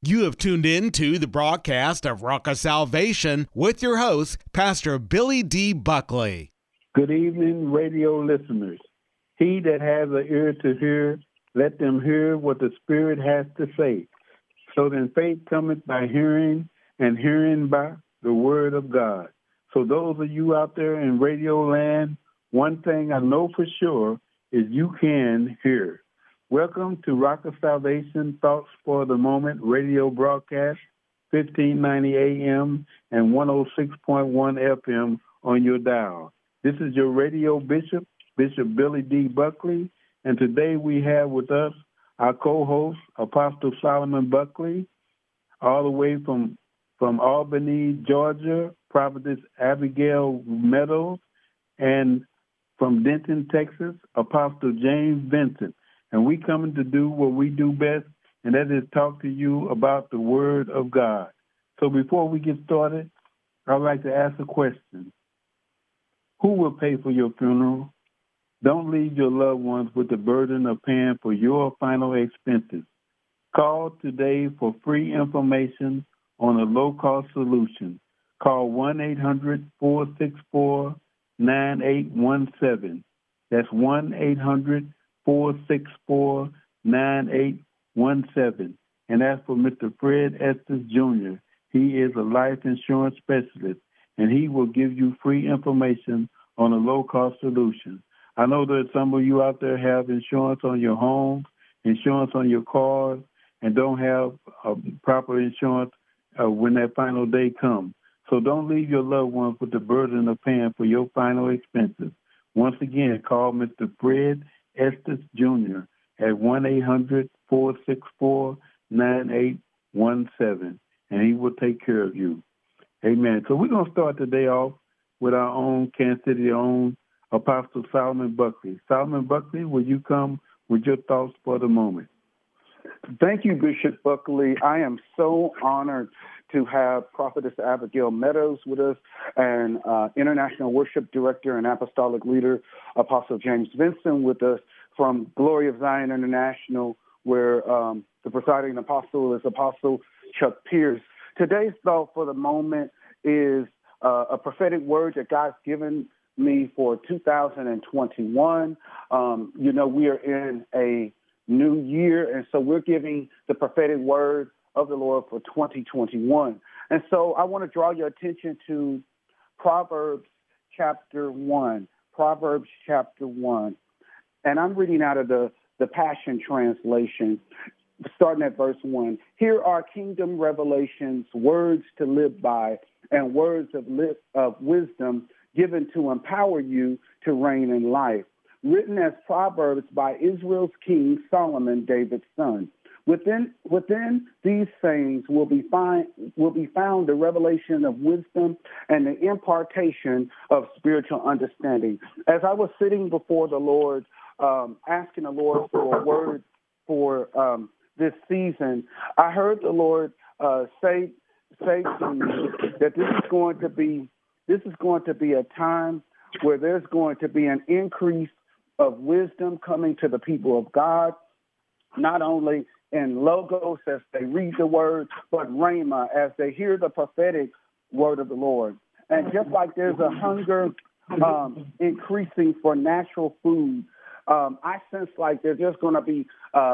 You have tuned in to the broadcast of Rock of Salvation with your host, Pastor Billy D. Buckley. Good evening, radio listeners. He that has an ear to hear, let them hear what the Spirit has to say. So then faith cometh by hearing, and hearing by the word of God. So those of you out there in radio land, one thing I know for sure is you can hear. Welcome to Rock of Salvation Thoughts for the Moment radio broadcast, 1590 AM and 106.1 FM on your dial. This is your radio bishop, Bishop Billy D. Buckley, and today we have with us our co-host, Apostle Solomon Buckley, all the way from Albany, Georgia, Prophetess Abigail Meadows, and from Denton, Texas, Apostle James Vincent. And we coming to do what we do best, and that is talk to you about the Word of God. So before we get started, I'd like to ask a question. Who will pay for your funeral? Don't leave your loved ones with the burden of paying for your final expenses. Call today for free information on a low-cost solution. Call 1-800-464-9817. That's 1-800-464-9817. And that's for Mr. Fred Estes Jr. He is a life insurance specialist, and he will give you free information on a low-cost solution. I know that some of you out there have insurance on your homes, insurance on your cars, and don't have proper insurance when that final day comes. So don't leave your loved ones with the burden of paying for your final expenses. Once again, call Mr. Fred Estes Jr. at 1-800-464-9817, and he will take care of you. Amen. So we're going to start today off with our own Kansas City own Apostle Solomon Buckley. Solomon Buckley, will you come with your thoughts for the moment? Thank you, Bishop Buckley. I am so honored to have Prophetess Abigail Meadows with us and International Worship Director and Apostolic Leader Apostle James Vincent with us from Glory of Zion International, where the presiding apostle is Apostle Chuck Pierce. Today's thought for the moment is a prophetic word that God's given me for 2021. We are in a new year, and so we're giving the prophetic word of the Lord for 2021. And so I want to draw your attention to Proverbs chapter 1. Proverbs chapter 1. And I'm reading out of the Passion Translation, starting at verse 1. Here are kingdom revelations, words to live by, and words of wisdom given to empower you to reign in life, written as Proverbs by Israel's king Solomon, David's son. Within these sayings will be found the revelation of wisdom and the impartation of spiritual understanding. As I was sitting before the Lord, asking the Lord for a word for this season, I heard the Lord say to me that this is going to be a time where there's going to be an increase of wisdom coming to the people of God, not only in logos as they read the word, but rhema as they hear the prophetic word of the Lord. And just like there's a hunger increasing for natural food, I sense like there's just going to be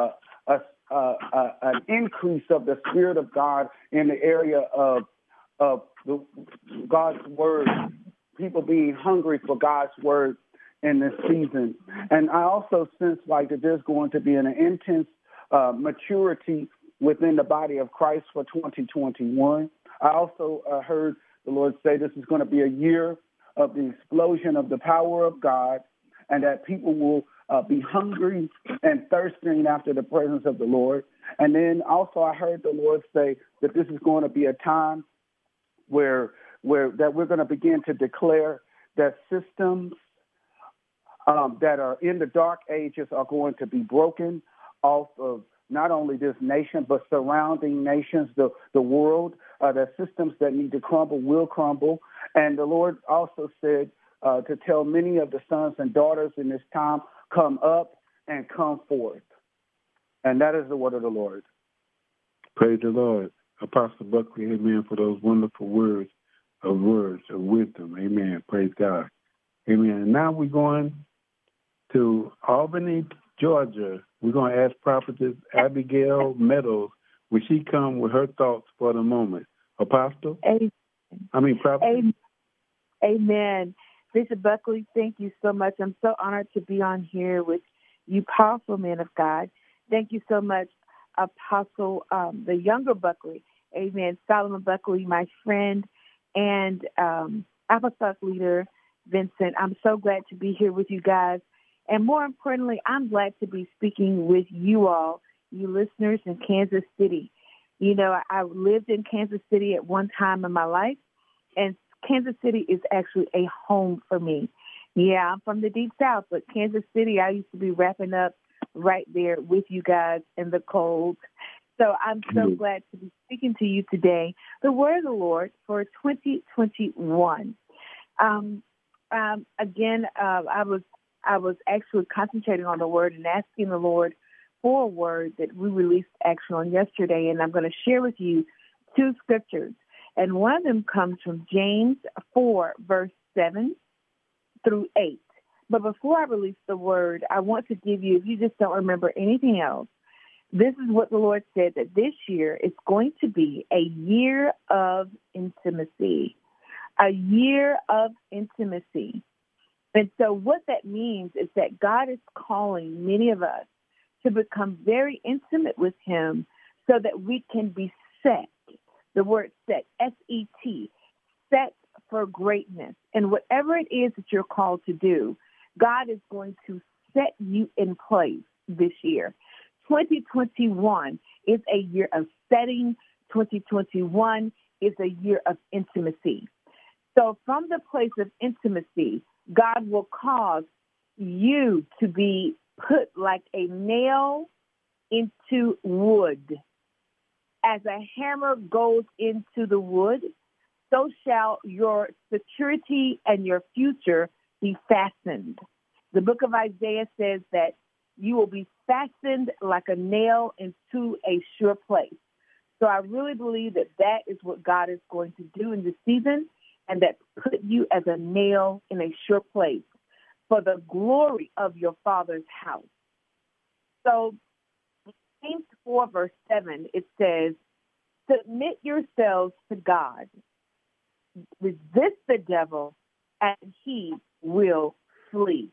an increase of the Spirit of God in the area of God's word, people being hungry for God's word in this season. And I also sense like that there's going to be an intense maturity within the body of Christ for 2021. I also heard the Lord say this is going to be a year of the explosion of the power of God, and that people will be hungry and thirsting after the presence of the Lord. And then also I heard the Lord say that this is going to be a time where that we're going to begin to declare that systems that are in the dark ages are going to be broken off of not only this nation, but surrounding nations, the world. The systems that need to crumble will crumble. And the Lord also said to tell many of the sons and daughters in this time, come up and come forth. And that is the word of the Lord. Praise the Lord. Apostle Buckley, amen, for those wonderful words of wisdom. Amen. Praise God. Amen. And now we're going to Albany, Georgia. We're going to ask Prophetess Abigail Meadows, will she come with her thoughts for the moment? Apostle? Prophet? Amen. Bishop Buckley, thank you so much. I'm so honored to be on here with you powerful men of God. Thank you so much, Apostle, the younger Buckley. Amen. Solomon Buckley, my friend, and apostolic leader, Vincent. I'm so glad to be here with you guys. And more importantly, I'm glad to be speaking with you all, you listeners in Kansas City. You know, I lived in Kansas City at one time in my life, and Kansas City is actually a home for me. Yeah, I'm from the Deep South, but Kansas City, I used to be wrapping up right there with you guys in the cold. So I'm so glad to be speaking to you today, the word of the Lord for 2021. I was actually concentrating on the word and asking the Lord for a word that we released actually on yesterday, and I'm going to share with you two scriptures. And one of them comes from James 4, verse 7 through 8. But before I release the word, I want to give you, if you just don't remember anything else, this is what the Lord said, that this year is going to be a year of intimacy. A year of intimacy. And so what that means is that God is calling many of us to become very intimate with him so that we can be set. The word set, S-E-T, set for greatness. And whatever it is that you're called to do, God is going to set you in place this year. 2021 is a year of setting. 2021 is a year of intimacy. So from the place of intimacy, God will cause you to be put like a nail into wood. As a hammer goes into the wood, so shall your security and your future be fastened. The book of Isaiah says that you will be fastened like a nail into a sure place. So I really believe that that is what God is going to do in this season, and that put you as a nail in a sure place for the glory of your Father's house. So James 4, verse 7, it says, submit yourselves to God. Resist the devil, and he will flee.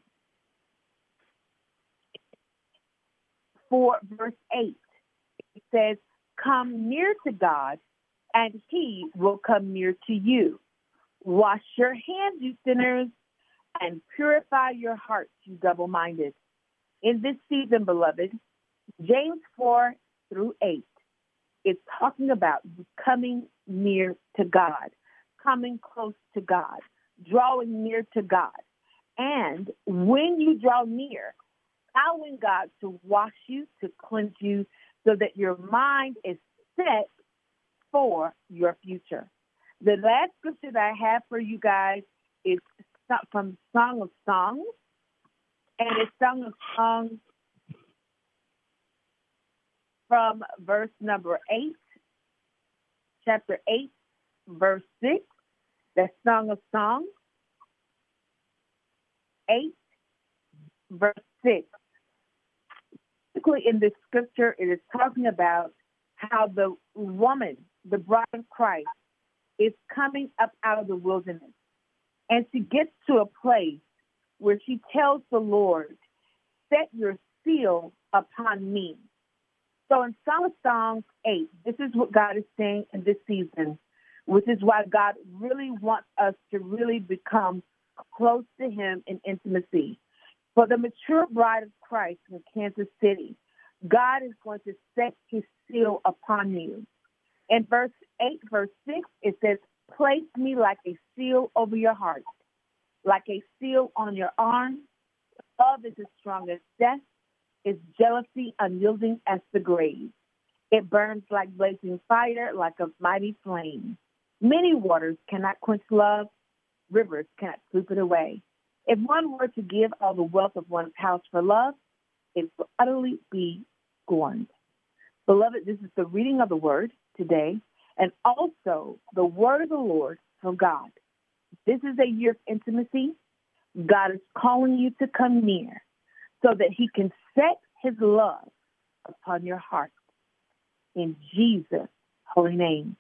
4, verse 8, it says, come near to God, and he will come near to you. Wash your hands, you sinners, and purify your hearts, you double-minded. In this season, beloved, James 4 through 8 is talking about coming near to God, coming close to God, drawing near to God. And when you draw near, allowing God to wash you, to cleanse you, so that your mind is set for your future. The last scripture that I have for you guys is from Song of Songs, and it's Song of Songs from verse number 8, chapter 8, verse 6. That's Song of Songs, 8, verse 6. Basically, in this scripture, it is talking about how the woman, the bride of Christ, is coming up out of the wilderness. And she gets to a place where she tells the Lord, set your seal upon me. So in Song of Songs 8, this is what God is saying in this season, which is why God really wants us to really become close to him in intimacy. For the mature bride of Christ in Kansas City, God is going to set his seal upon you. In verse 8, verse 6, it says, place me like a seal over your heart, like a seal on your arm. Love is as strong as death, is jealousy unyielding as the grave. It burns like blazing fire, like a mighty flame. Many waters cannot quench love, rivers cannot sweep it away. If one were to give all the wealth of one's house for love, it would utterly be scorned. Beloved, this is the reading of the word today and also the word of the Lord from God. This is a year of intimacy. God is calling you to come near so that he can set his love upon your heart. In Jesus' holy name.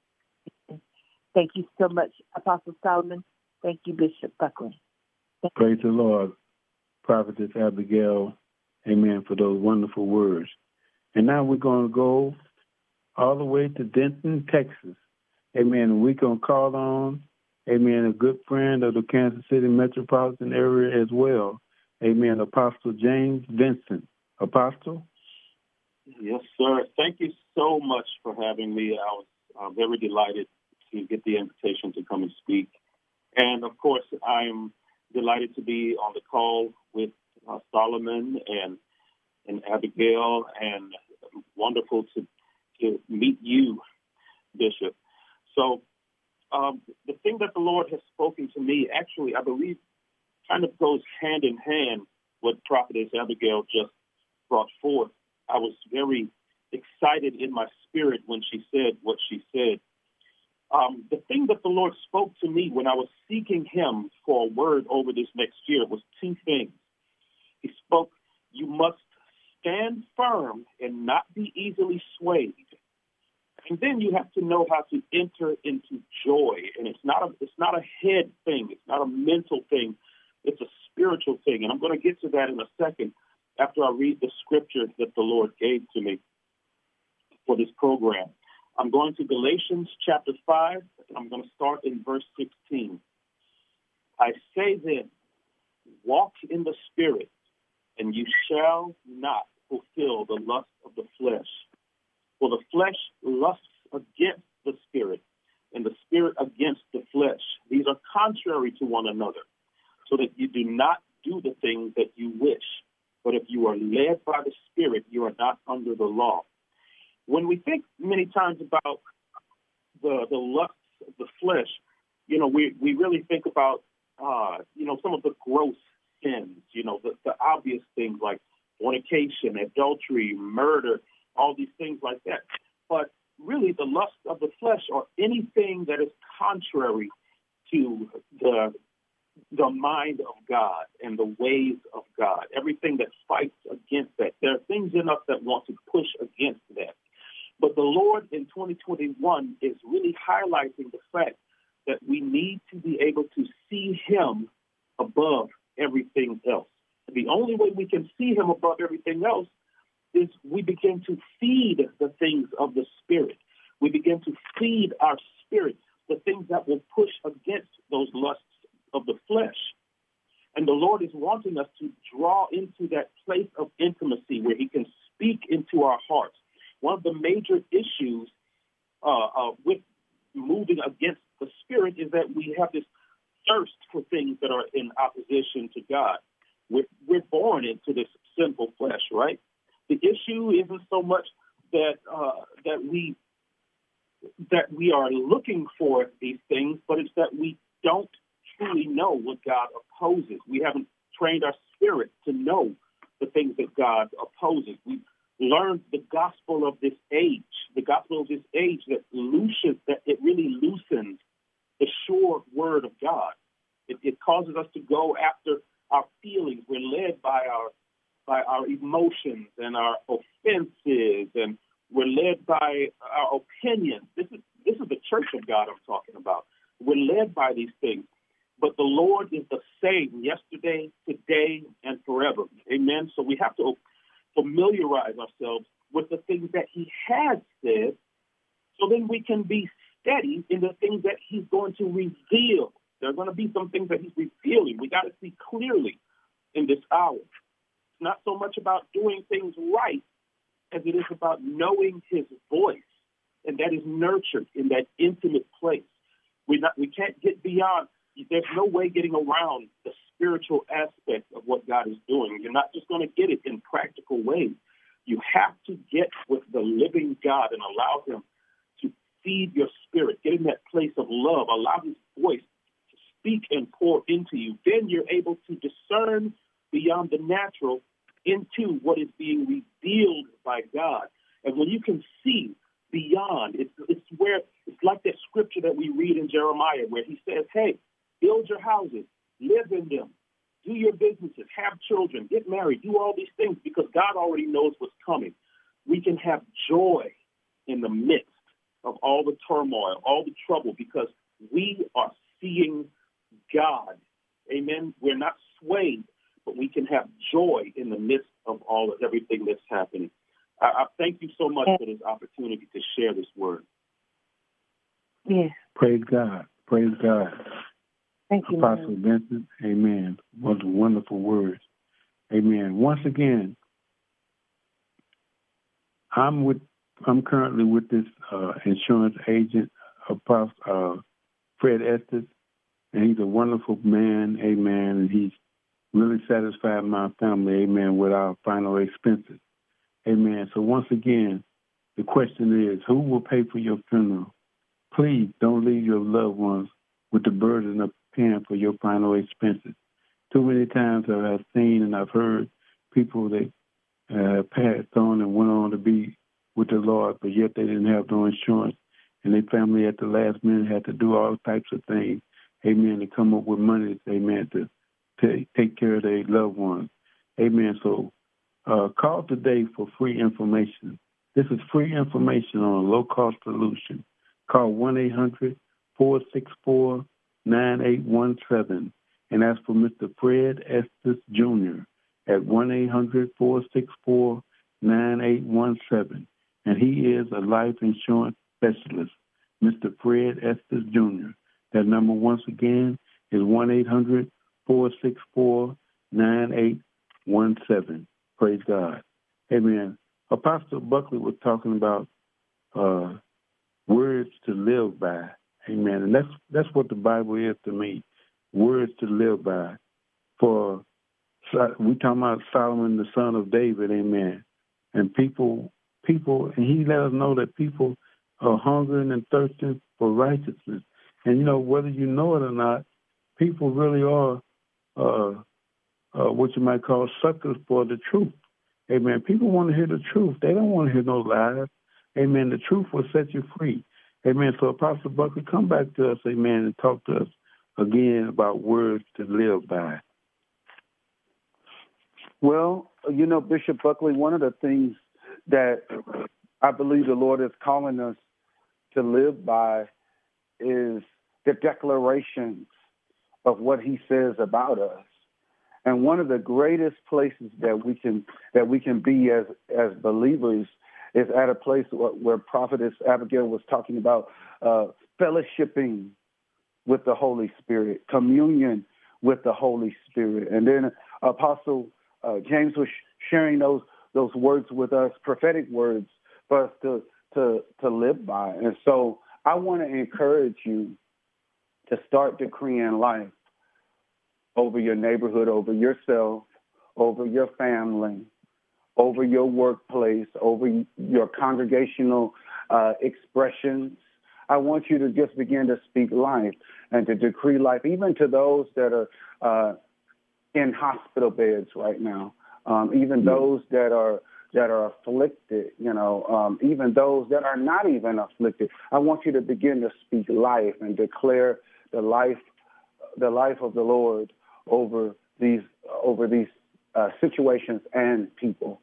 Thank you so much, Apostle Solomon. Thank you, Bishop Buckley. Praise the Lord, Prophetess Abigail. Amen, for those wonderful words. And now we're going to go all the way to Denton, Texas. Amen. We're going to call on, amen, a good friend of the Kansas City metropolitan area as well. Amen. Apostle James Vincent. Apostle? Yes, sir. Thank you so much for having me. I was very delighted to get the invitation to come and speak. And, of course, I'm delighted to be on the call with Solomon and Abigail, and wonderful to meet you, Bishop. So the thing that the Lord has spoken to me, actually, I believe, kind of goes hand in hand what Prophetess Abigail just brought forth. I was very excited in my spirit when she said what she said. The thing that the Lord spoke to me when I was seeking him for a word over this next year was two things. He spoke, you must stand firm and not be easily swayed. And then you have to know how to enter into joy. And it's not a head thing. It's not a mental thing. It's a spiritual thing. And I'm going to get to that in a second after I read the scripture that the Lord gave to me for this program. I'm going to Galatians chapter 5, and I'm going to start in verse 16. I say then, walk in the Spirit, and you shall not fulfill the lust of the flesh. For the flesh lusts against the Spirit, and the Spirit against the flesh. These are contrary to one another, so that you do not do the things that you wish. But if you are led by the Spirit, you are not under the law. When we think many times about the lusts of the flesh, we really think about, some of the gross sins, the obvious things like fornication, adultery, murder, all these things like that. But really the lust of the flesh are anything that is contrary to the mind of God and the ways of God, everything that fights against that. There are things in us that want to push against that. But the Lord in 2021 is really highlighting the fact that we need to be able to see him above everything else. The only way we can see him above everything else is we begin to feed the things of the Spirit. We begin to feed our spirit the things that will push against those lusts of the flesh. And the Lord is wanting us to draw into that place of intimacy where he can speak into our hearts. One of the major issues with moving against the Spirit is that we have this thirst for things that are in opposition to God. We're born into this sinful flesh, right? The issue isn't so much that we are looking for these things, but it's that we don't truly know what God opposes. We haven't trained our spirit to know the things that God opposes. We've learned the gospel of this age, that it really loosens the sure word of God. It causes us to go after our feelings. We're led by our emotions and our offenses, and we're led by our opinions. This is the church of God I'm talking about. We're led by these things. But the Lord is the same yesterday, today, and forever. Amen. So we have to familiarize ourselves with the things that he has said, so then we can be steady in the things that he's going to reveal. There are going to be some things that he's revealing. We got to see clearly in this hour. It's not so much about doing things right as it is about knowing his voice, and that is nurtured in that intimate place. We can't get beyond. There's no way getting around the spiritual aspect of what God is doing. You're not just going to get it in practical ways. You have to get with the living God and allow him to feed your spirit. Get in that place of love. Allow his voice to speak and pour into you. Then you're able to discern beyond the natural into what is being revealed by God. And when you can see beyond, it's like that scripture that we read in Jeremiah where he says, hey, build your houses, live in them, do your businesses, have children, get married, do all these things because God already knows what's coming. We can have joy in the midst of all the turmoil, all the trouble, because we are seeing God. Amen. We're not swayed, but we can have joy in the midst of everything that's happening. I thank you so much for this opportunity to share this word. Yes. Praise God. Praise God. Thank you, Apostle Vincent. Amen. What wonderful words. Amen. Once again, I'm currently with this insurance agent, Apostle Fred Estes, and he's a wonderful man. Amen. And he's really satisfied my family. Amen. With our final expenses. Amen. So once again, the question is, who will pay for your funeral? Please don't leave your loved ones with the burden of paying for your final expenses. Too many times I've seen and I've heard people that passed on and went on to be with the Lord, but yet they didn't have no insurance, and their family at the last minute had to do all types of things, amen, to come up with money, amen, to take care of their loved ones. Amen. So call today for free information. This is free information on a low-cost solution. Call 1-800-464-9817 and ask for Mr. Fred Estes Jr. at 1-800-464-9817. And he is a life insurance specialist, Mr. Fred Estes Jr. That number, once again, is 1-800-464-9817. Praise God. Amen. Apostle Buckley was talking about words to live by. Amen. And that's what the Bible is to me, words to live by. For we talking about Solomon, the son of David, amen. And people, and he let us know that people are hungering and thirsting for righteousness. And, you know, whether you know it or not, people really are what you might call suckers for the truth. Amen. People want to hear the truth. They don't want to hear no lies. Amen. The truth will set you free. Amen. So, Apostle Buckley, come back to us, amen, and talk to us again about words to live by. Well, you know, Bishop Buckley, one of the things that I believe the Lord is calling us to live by is the declarations of what he says about us. And one of the greatest places that we can be as believers is at a place where Prophetess Abigail was talking about fellowshipping with the Holy Spirit, communion with the Holy Spirit. And then Apostle James was sharing those words with us, prophetic words for us to live by. And so I want to encourage you to start decreeing life over your neighborhood, over yourself, over your family, over your workplace, over your congregational expressions. I want you to just begin to speak life and to decree life, even to those that are in hospital beds right now, even those that are afflicted, even those that are not even afflicted. I want you to begin to speak life and declare the life of the Lord over these situations and people.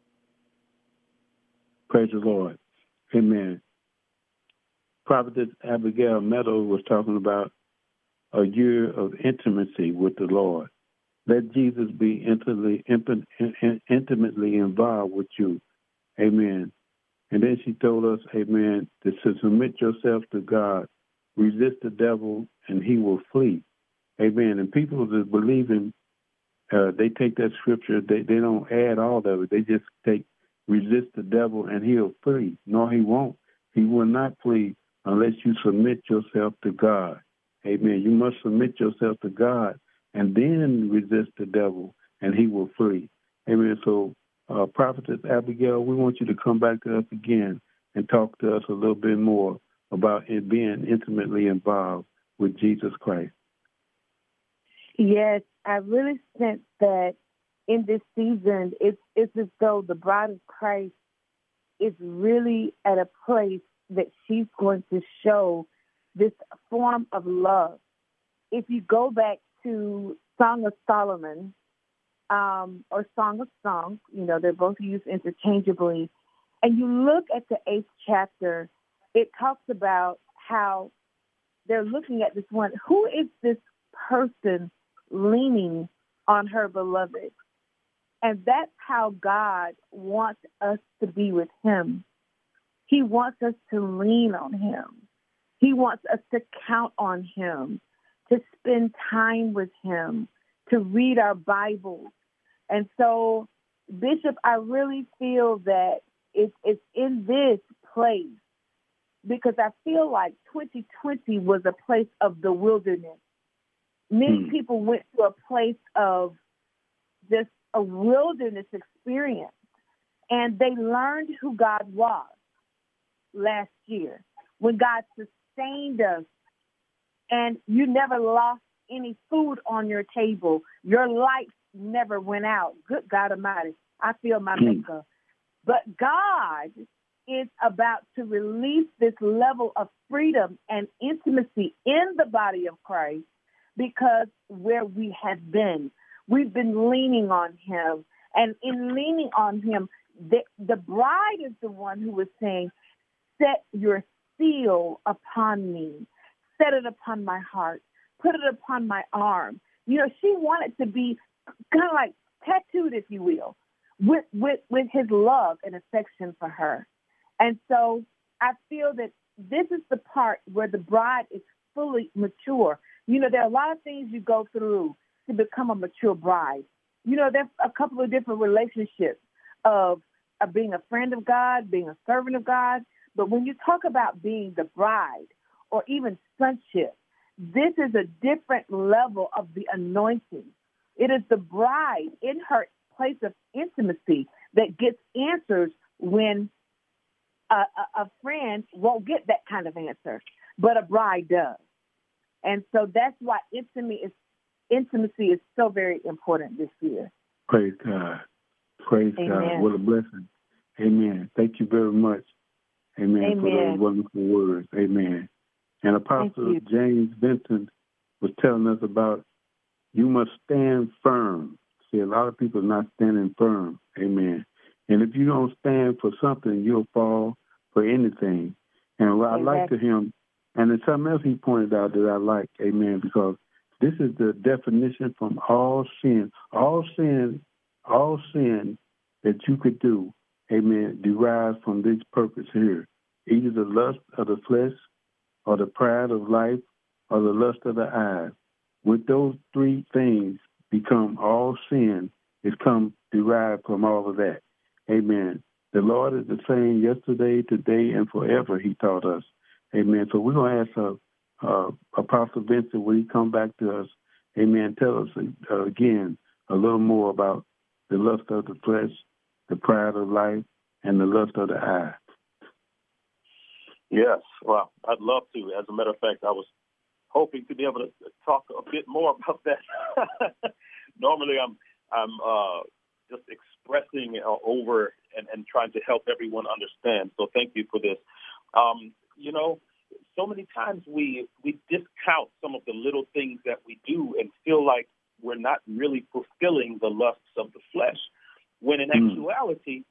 Praise the Lord. Amen. Prophetess Abigail Meadows was talking about a year of intimacy with the Lord. Let Jesus be intimately involved with you. Amen. And then she told us, amen, to submit yourself to God, resist the devil, and he will flee. Amen. And people that believe in, they take that scripture, they don't add all of it. They just take resist the devil and he'll flee. No, he won't. He will not flee unless you submit yourself to God. Amen. You must submit yourself to God and then resist the devil and he will flee. Amen. So, Prophetess Abigail, we want you to come back to us again and talk to us a little bit more about it being intimately involved with Jesus Christ. Yes, I really sense that in this season, it's as though the bride of Christ is really at a place that she's going to show this form of love. If you go back to Song of Solomon or Song of Songs, they're both used interchangeably, and you look at the 8th chapter, it talks about how they're looking at this one. Who is this person leaning on her beloved? And that's how God wants us to be with him. He wants us to lean on him. He wants us to count on him, to spend time with him, to read our Bibles. And so, Bishop, I really feel that it's in this place, because I feel like 2020 was a place of the wilderness. Many people went to a place of just a wilderness experience, and they learned who God was last year when God sustained us, and you never lost any food on your table. Your lights never went out. Good God Almighty, I feel my maker. But God is about to release this level of freedom and intimacy in the body of Christ, because where we have been, we've been leaning on him. And in leaning on him, the bride is the one who was saying, set your seal upon me. Set it upon my heart. Put it upon my arm. She wanted to be kind of like tattooed, if you will, with his love and affection for her. And so I feel that this is the part where the bride is fully mature. There are a lot of things you go through to become a mature bride. There's a couple of different relationships of being a friend of God, being a servant of God. But when you talk about being the bride or even sonship, this is a different level of the anointing. It is the bride in her place of intimacy that gets answers when a friend won't get that kind of answer, but a bride does. And so that's why intimacy is so very important this year. Praise God. Praise Amen. God. What a blessing. Amen. Thank you very much. Amen. For those wonderful words. Amen. And Apostle James Benton was telling us about you must stand firm. See, a lot of people are not standing firm. Amen. And if you don't stand for something, you'll fall for anything. And what I like to him, and there's something else he pointed out that I like, amen, because this is the definition from all sin that you could do, amen, derives from this purpose here. Either the lust of the flesh, or the pride of life, or the lust of the eyes. With those three things become all sin, it's come derived from all of that. Amen. The Lord is the same yesterday, today, and forever, he taught us. Amen. So we're going to ask Apostle Vincent, when he come back to us, amen, tell us again a little more about the lust of the flesh, the pride of life, and the lust of the eye. Yes, well, I'd love to. As a matter of fact, I was hoping to be able to talk a bit more about that. Normally, I'm just expressing over and trying to help everyone understand. So thank you for this. So many times we discount some of the little things that we do and feel like we're not really fulfilling the lusts of the flesh, when in actuality,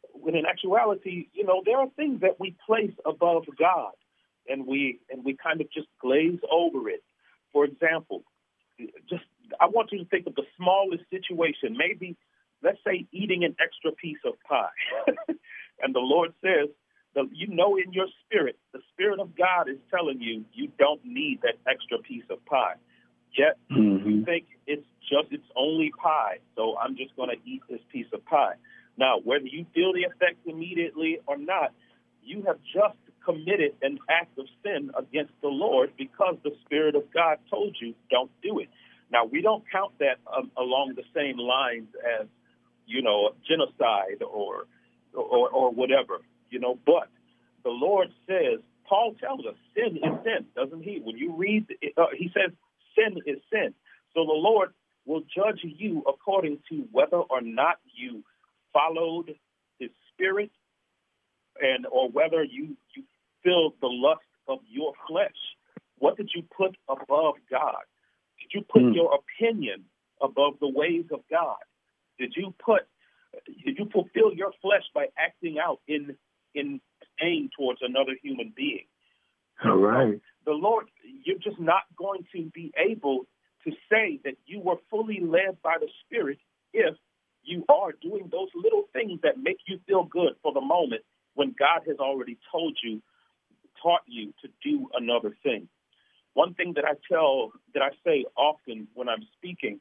there are things that we place above God, and we kind of just glaze over it. For example, I want you to think of the smallest situation. Maybe, let's say, eating an extra piece of pie, and the Lord says, in your spirit, the Spirit of God is telling you you don't need that extra piece of pie. Yet you think it's only pie, so I'm just going to eat this piece of pie. Now, whether you feel the effects immediately or not, you have just committed an act of sin against the Lord because the Spirit of God told you don't do it. Now, we don't count that along the same lines as, genocide or whatever, but the Lord says, Paul tells us sin is sin, doesn't he? When you read, he says sin is sin. So the Lord will judge you according to whether or not you followed his Spirit or whether you feel the lust of your flesh. What did you put above God? Did you put your opinion above the ways of God? Did you fulfill your flesh by acting out in pain towards another human being? All right. The Lord, you're just not going to be able to say that you were fully led by the Spirit if you are doing those little things that make you feel good for the moment when God has already taught you to do another thing. One thing that I say often when I'm speaking,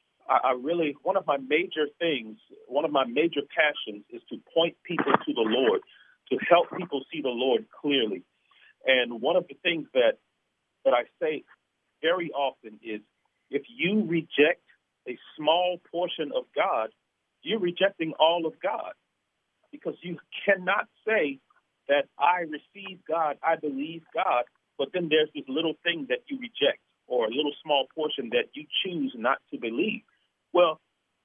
one of my major passions is to point people to the Lord, to help people see the Lord clearly. And one of the things that I say very often is, if you reject a small portion of God, you're rejecting all of God, because you cannot say that I receive God, I believe God, but then there's this little thing that you reject, or a little small portion that you choose not to believe. Well,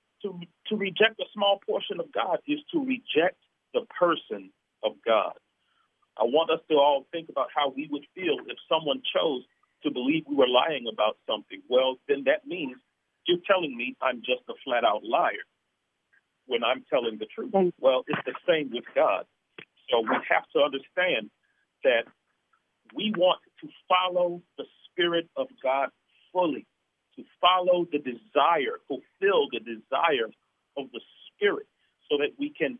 to reject a small portion of God is to reject the person of God. I want us to all think about how we would feel if someone chose to believe we were lying about something. Well, then that means you're telling me I'm just a flat-out liar when I'm telling the truth. Well, it's the same with God. So we have to understand that we want to follow the Spirit of God fully, to follow the desire, fulfill the desire of the Spirit, so that we can,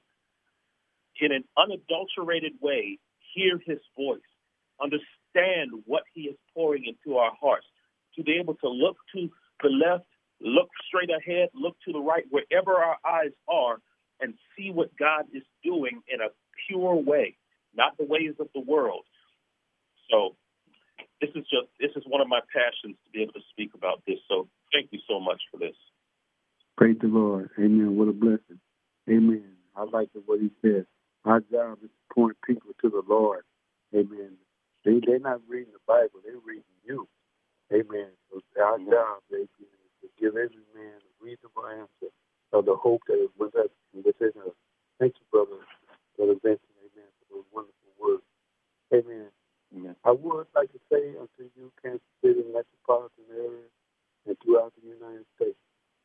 in an unadulterated way, hear His voice, understand what He is pouring into our hearts, to be able to look to the left, look straight ahead, look to the right, wherever our eyes are, and see what God is doing in a pure way, not the ways of the world. So this is one of my passions, to be able to speak about this. So thank you so much for this. Praise the Lord. Amen. What a blessing. Amen. I like what he said. Our job is to point people to the Lord. Amen. They're not reading the Bible. They're reading you. Amen. So our job, amen, is to give every man a reasonable answer of the hope that is within us. Thank you, Brother Vincent. Amen. For those wonderful words. Amen. Amen. I would like to say unto you, Kansas City metropolitan area, and throughout the United States,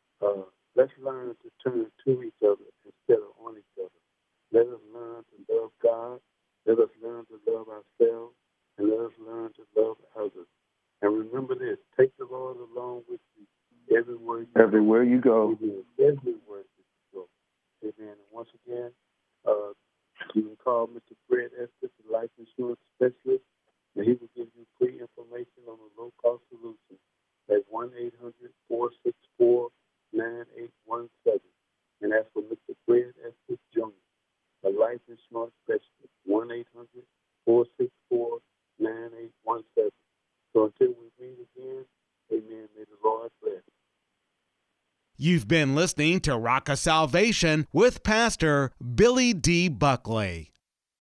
let's learn to turn to each other instead of on each other. Let us learn to love God. Let us learn to love ourselves. And let us learn to love others. And remember this, take the Lord along with you everywhere you go. Amen. Everywhere you go. Amen. And once again, you can call Mr. Fred Estes, the life insurance specialist, and he will give you free information on a low-cost solution at 1-800-464-9817. And that's for Mr. Fred Estes Jr., a life insurance specialist, 1-800-464-9817. So until we meet again, amen, may the Lord bless. You've been listening to Rock of Salvation with Pastor Billy D. Buckley.